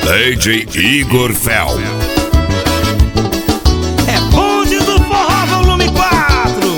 DJ Igor Fel. É Bonde do Forró volume 4.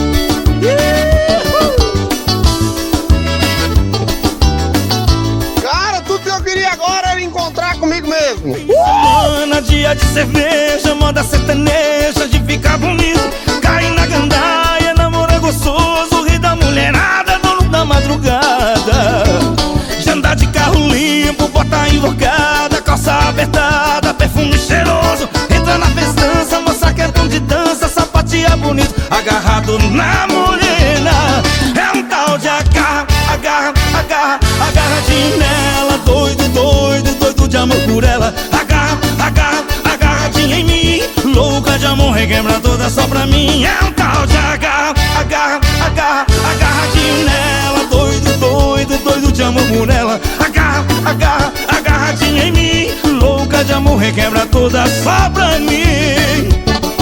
Cara, tudo que eu queria agora era encontrar comigo mesmo. Semana, dia de cerveja, moda sertaneja, de ficar bonito, cair na gandaia, namorar gostoso, rir da mulherada, dono da madrugada. De andar de carro limpo, bota invocada, calça apertada, perfume cheiroso, entra na festança, mostrar que é bom de dança, sapateia bonito, agarrado na morena. É um tal de agarra, agarra, agarra, agarradinho nela, doido, doido, doido de amor por ela. Agarra, agarra, agarradinha em mim, louca de amor, requebra toda só pra mim. É um tal de agarra, agarra, agarra, agarradinho nela, doido, doido, doido de amor por ela. Agarra, agarra, agarradinha em mim, louca de amor, requebra toda só pra mim.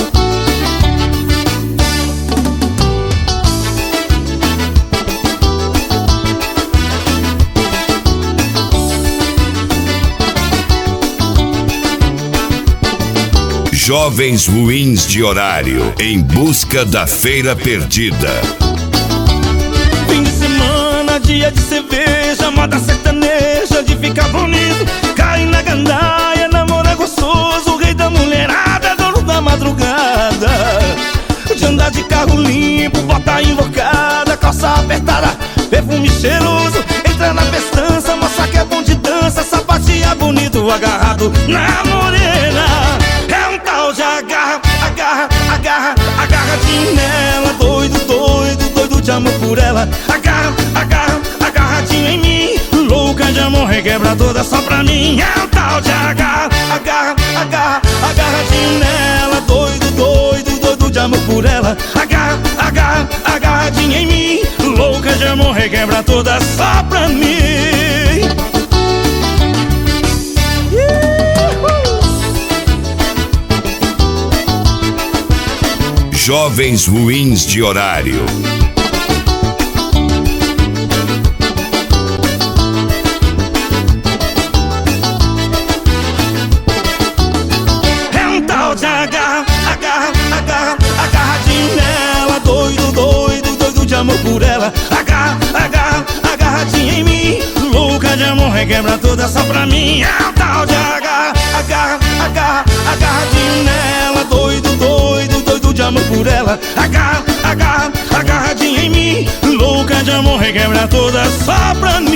Jovens ruins de horário, em busca da feira perdida. Fim de semana, dia de cerveja, moda sertaneja, de ficar bonito, cair na gandaia, namorar gostoso, rei da mulherada, dono da madrugada. De andar de carro limpo, bota invocada, calça apertada, perfume cheiroso, entra na festança, mostra que é bom de dança, sapateia bonito, agarrado na morena. É um tal de agarra, agarra, agarra, agarradinho nela, doido, doido, doido de amor por ela. Agarra, agarra, agarradinho em mim, louca de amor, requebra toda só pra mim. É um tal de agarra, agarra, agarra, agarradinho nela, doido, doido, doido de amor por ela. Agarra, agarra, agarradinho em mim, louca de amor, requebra toda só pra mim. Jovens ruins de horário. É um tal de agarra, agarra, agarra, agarradinho nela, doido, doido, doido de amor por ela. Agarra, agarra, agarradinho em mim, louca de amor, requebra toda só pra mim. É um tal de agarra, agarra, agarra, agarradinho nela, doido, doido, doido de amor por ela. Agarra, agarra, agarradinho em mim, louca de amor, requebra toda só pra mim.